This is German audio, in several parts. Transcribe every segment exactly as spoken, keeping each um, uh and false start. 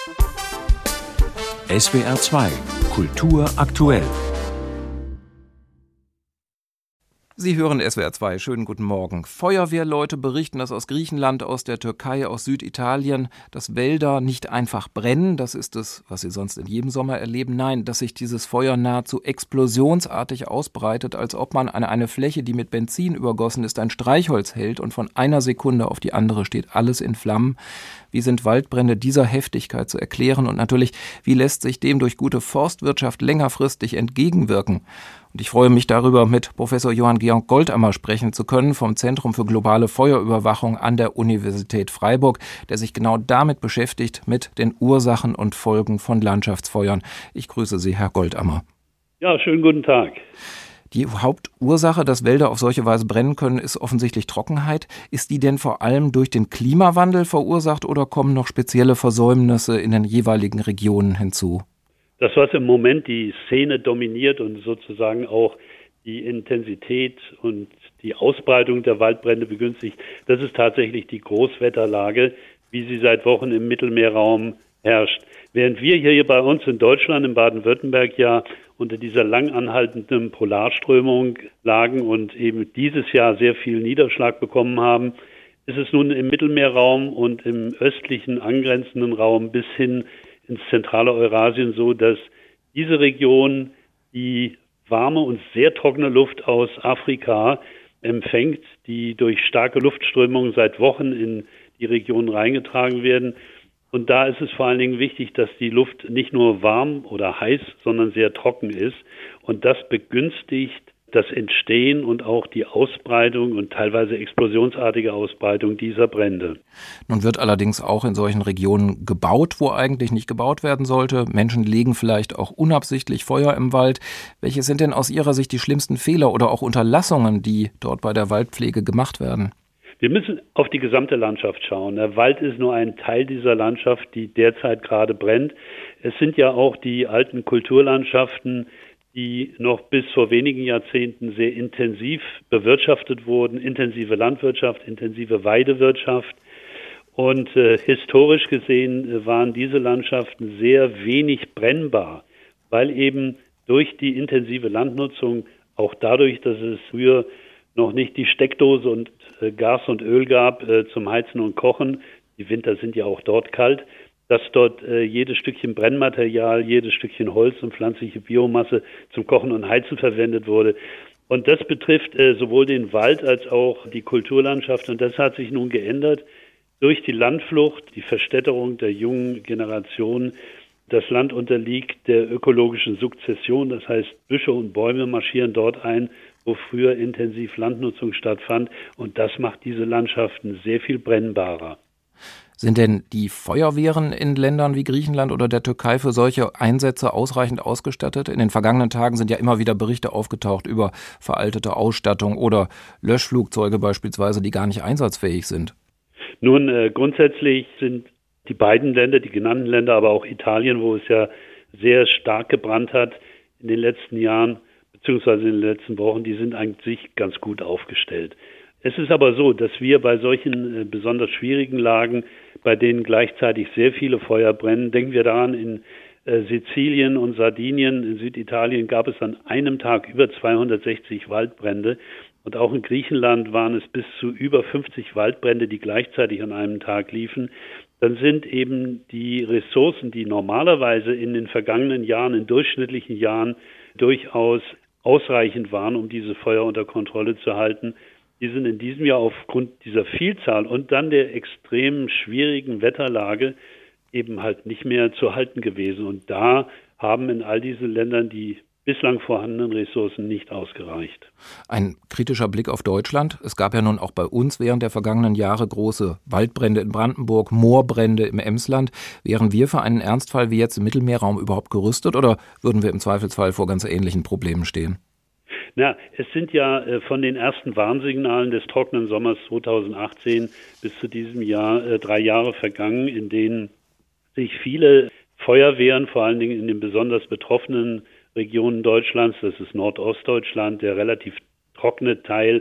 S W R zwei Kultur aktuell. Sie hören S W R zwei. Schönen guten Morgen. Feuerwehrleute berichten, dass aus Griechenland, aus der Türkei, aus Süditalien, dass Wälder nicht einfach brennen. Das ist es, was sie sonst in jedem Sommer erleben. Nein, dass sich dieses Feuer nahezu explosionsartig ausbreitet, als ob man an eine Fläche, die mit Benzin übergossen ist, ein Streichholz hält und von einer Sekunde auf die andere steht alles in Flammen. Wie sind Waldbrände dieser Heftigkeit zu erklären? Und natürlich, wie lässt sich dem durch gute Forstwirtschaft längerfristig entgegenwirken? Und ich freue mich darüber, mit Professor Johann Georg Goldammer sprechen zu können vom Zentrum für globale Feuerüberwachung an der Universität Freiburg, der sich genau damit beschäftigt, mit den Ursachen und Folgen von Landschaftsfeuern. Ich grüße Sie, Herr Goldammer. Ja, schönen guten Tag. Die Hauptursache, dass Wälder auf solche Weise brennen können, ist offensichtlich Trockenheit. Ist die denn vor allem durch den Klimawandel verursacht oder kommen noch spezielle Versäumnisse in den jeweiligen Regionen hinzu? Das, was im Moment die Szene dominiert und sozusagen auch die Intensität und die Ausbreitung der Waldbrände begünstigt, das ist tatsächlich die Großwetterlage, wie sie seit Wochen im Mittelmeerraum herrscht. Während wir hier bei uns in Deutschland, in Baden-Württemberg, ja unter dieser lang anhaltenden Polarströmung lagen und eben dieses Jahr sehr viel Niederschlag bekommen haben, ist es nun im Mittelmeerraum und im östlichen angrenzenden Raum bis hin ins zentrale Eurasien so, dass diese Region die warme und sehr trockene Luft aus Afrika empfängt, die durch starke Luftströmungen seit Wochen in die Region reingetragen werden. Und da ist es vor allen Dingen wichtig, dass die Luft nicht nur warm oder heiß, sondern sehr trocken ist. Und das begünstigt das Entstehen und auch die Ausbreitung und teilweise explosionsartige Ausbreitung dieser Brände. Nun wird allerdings auch in solchen Regionen gebaut, wo eigentlich nicht gebaut werden sollte. Menschen legen vielleicht auch unabsichtlich Feuer im Wald. Welche sind denn aus Ihrer Sicht die schlimmsten Fehler oder auch Unterlassungen, die dort bei der Waldpflege gemacht werden? Wir müssen auf die gesamte Landschaft schauen. Der Wald ist nur ein Teil dieser Landschaft, die derzeit gerade brennt. Es sind ja auch die alten Kulturlandschaften, die noch bis vor wenigen Jahrzehnten sehr intensiv bewirtschaftet wurden, intensive Landwirtschaft, intensive Weidewirtschaft. Und äh, historisch gesehen äh, waren diese Landschaften sehr wenig brennbar, weil eben durch die intensive Landnutzung, auch dadurch, dass es früher noch nicht die Steckdose und äh, Gas und Öl gab äh, zum Heizen und Kochen, die Winter sind ja auch dort kalt, dass dort äh, jedes Stückchen Brennmaterial, jedes Stückchen Holz und pflanzliche Biomasse zum Kochen und Heizen verwendet wurde. Und das betrifft äh, sowohl den Wald als auch die Kulturlandschaft. Und das hat sich nun geändert durch die Landflucht, die Verstädterung der jungen Generation. Das Land unterliegt der ökologischen Sukzession. Das heißt, Büsche und Bäume marschieren dort ein, wo früher intensiv Landnutzung stattfand. Und das macht diese Landschaften sehr viel brennbarer. Sind denn die Feuerwehren in Ländern wie Griechenland oder der Türkei für solche Einsätze ausreichend ausgestattet? In den vergangenen Tagen sind ja immer wieder Berichte aufgetaucht über veraltete Ausstattung oder Löschflugzeuge beispielsweise, die gar nicht einsatzfähig sind. Nun, äh, grundsätzlich sind die beiden Länder, die genannten Länder, aber auch Italien, wo es ja sehr stark gebrannt hat in den letzten Jahren, beziehungsweise in den letzten Wochen, die sind eigentlich ganz gut aufgestellt. Es ist aber so, dass wir bei solchen äh, besonders schwierigen Lagen, bei denen gleichzeitig sehr viele Feuer brennen, denken wir daran, in äh, Sizilien und Sardinien, in Süditalien gab es an einem Tag über zweihundertsechzig Waldbrände und auch in Griechenland waren es bis zu über fünfzig Waldbrände, die gleichzeitig an einem Tag liefen. Dann sind eben die Ressourcen, die normalerweise in den vergangenen Jahren, in durchschnittlichen Jahren durchaus ausreichend waren, um diese Feuer unter Kontrolle zu halten, die sind in diesem Jahr aufgrund dieser Vielzahl und dann der extrem schwierigen Wetterlage eben halt nicht mehr zu halten gewesen. Und da haben in all diesen Ländern die bislang vorhandenen Ressourcen nicht ausgereicht. Ein kritischer Blick auf Deutschland. Es gab ja nun auch bei uns während der vergangenen Jahre große Waldbrände in Brandenburg, Moorbrände im Emsland. Wären wir für einen Ernstfall wie jetzt im Mittelmeerraum überhaupt gerüstet oder würden wir im Zweifelsfall vor ganz ähnlichen Problemen stehen? Na, es sind ja äh, von den ersten Warnsignalen des trockenen Sommers zweitausendachtzehn bis zu diesem Jahr äh, drei Jahre vergangen, in denen sich viele Feuerwehren, vor allen Dingen in den besonders betroffenen Regionen Deutschlands, das ist Nordostdeutschland, der relativ trockene Teil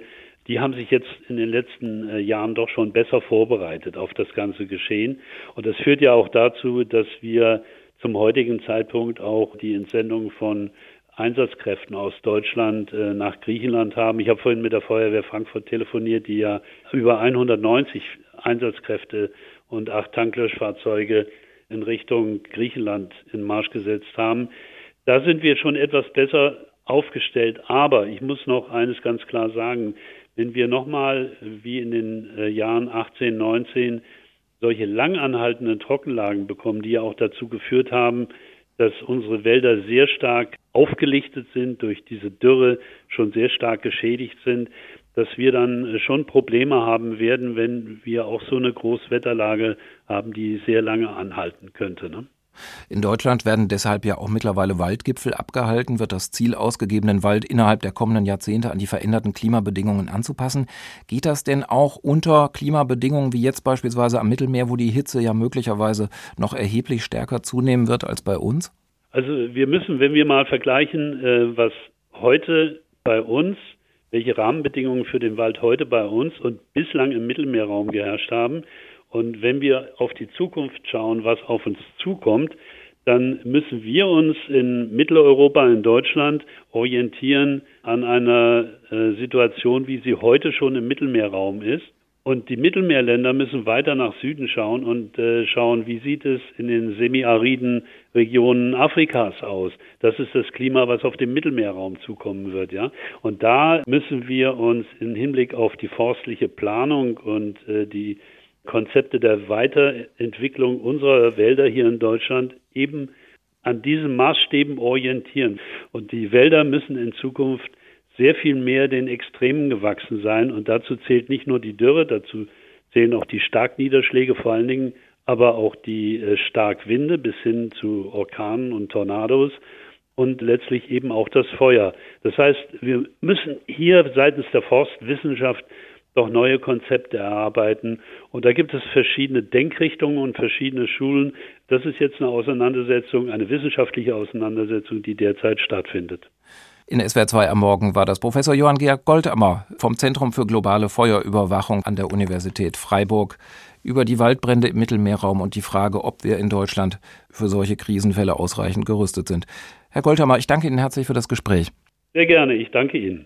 die haben sich jetzt in den letzten äh, Jahren doch schon besser vorbereitet auf das ganze Geschehen. Und das führt ja auch dazu, dass wir zum heutigen Zeitpunkt auch die Entsendung von Einsatzkräften aus Deutschland äh, nach Griechenland haben. Ich habe vorhin mit der Feuerwehr Frankfurt telefoniert, die ja über hundertneunzig Einsatzkräfte und acht Tanklöschfahrzeuge in Richtung Griechenland in Marsch gesetzt haben. Da sind wir schon etwas besser aufgestellt. Aber ich muss noch eines ganz klar sagen, wenn wir nochmal wie in den äh, Jahren achtzehn, neunzehn solche lang anhaltenden Trockenlagen bekommen, die ja auch dazu geführt haben, dass unsere Wälder sehr stark aufgelichtet sind, durch diese Dürre schon sehr stark geschädigt sind, dass wir dann schon Probleme haben werden, wenn wir auch so eine Großwetterlage haben, die sehr lange anhalten könnte, ne? In Deutschland werden deshalb ja auch mittlerweile Waldgipfel abgehalten, wird das Ziel ausgegeben, den Wald innerhalb der kommenden Jahrzehnte an die veränderten Klimabedingungen anzupassen. Geht das denn auch unter Klimabedingungen wie jetzt beispielsweise am Mittelmeer, wo die Hitze ja möglicherweise noch erheblich stärker zunehmen wird als bei uns? Also wir müssen, wenn wir mal vergleichen, was heute bei uns, welche Rahmenbedingungen für den Wald heute bei uns und bislang im Mittelmeerraum geherrscht haben, und wenn wir auf die Zukunft schauen, was auf uns zukommt, dann müssen wir uns in Mitteleuropa, in Deutschland orientieren an einer äh, Situation, wie sie heute schon im Mittelmeerraum ist. Und die Mittelmeerländer müssen weiter nach Süden schauen und äh, schauen, wie sieht es in den semiariden Regionen Afrikas aus. Das ist das Klima, was auf den Mittelmeerraum zukommen wird, ja. Und da müssen wir uns im Hinblick auf die forstliche Planung und äh, die Konzepte der Weiterentwicklung unserer Wälder hier in Deutschland eben an diesen Maßstäben orientieren. Und die Wälder müssen in Zukunft sehr viel mehr den Extremen gewachsen sein. Und dazu zählt nicht nur die Dürre, dazu zählen auch die Starkniederschläge, vor allen Dingen aber auch die äh, Starkwinde bis hin zu Orkanen und Tornados und letztlich eben auch das Feuer. Das heißt, wir müssen hier seitens der Forstwissenschaft doch neue Konzepte erarbeiten. Und da gibt es verschiedene Denkrichtungen und verschiedene Schulen. Das ist jetzt eine Auseinandersetzung, eine wissenschaftliche Auseinandersetzung, die derzeit stattfindet. In S W R zwei am Morgen war das Professor Johann Georg Goldammer vom Zentrum für globale Feuerüberwachung an der Universität Freiburg über die Waldbrände im Mittelmeerraum und die Frage, ob wir in Deutschland für solche Krisenfälle ausreichend gerüstet sind. Herr Goldammer, ich danke Ihnen herzlich für das Gespräch. Sehr gerne, ich danke Ihnen.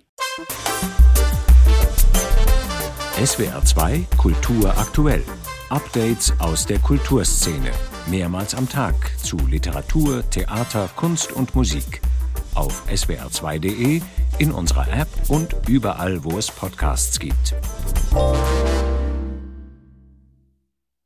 S W R zwei Kultur aktuell. Updates aus der Kulturszene. Mehrmals am Tag zu Literatur, Theater, Kunst und Musik. Auf S W R zwei punkt de, in unserer App und überall, wo es Podcasts gibt.